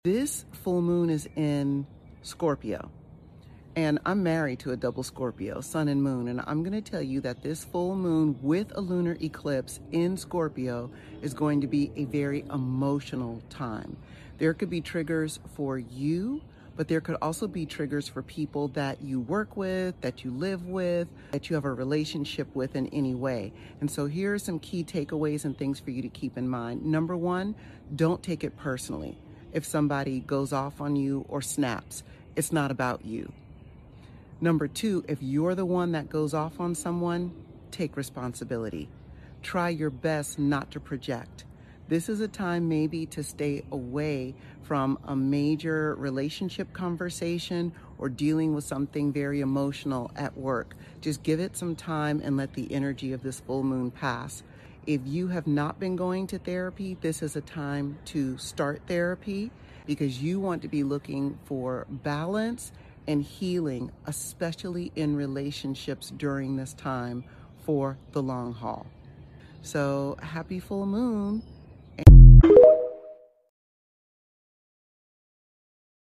This full moon is in Scorpio, and I'm married to a double Scorpio, sun and moon, and I'm going to tell you that this full moon with a lunar eclipse in Scorpio is going to be a very emotional time. There could be triggers for you, but there could also be triggers for people that you work with, that you live with, that you have a relationship with in any way. And so here are some key takeaways and things for you to keep in mind. Number one, don't take it personally. If somebody goes off on you or snaps, it's not about you. Number two, if you're the one that goes off on someone, take responsibility. Try your best not to project. This is a time maybe to stay away from a major relationship conversation or dealing with something very emotional at work. Just give it some time and let the energy of this full moon pass. If you have not been going to therapy, this is a time to start therapy because you want to be looking for balance and healing, especially in relationships during this time for the long haul. So happy full moon.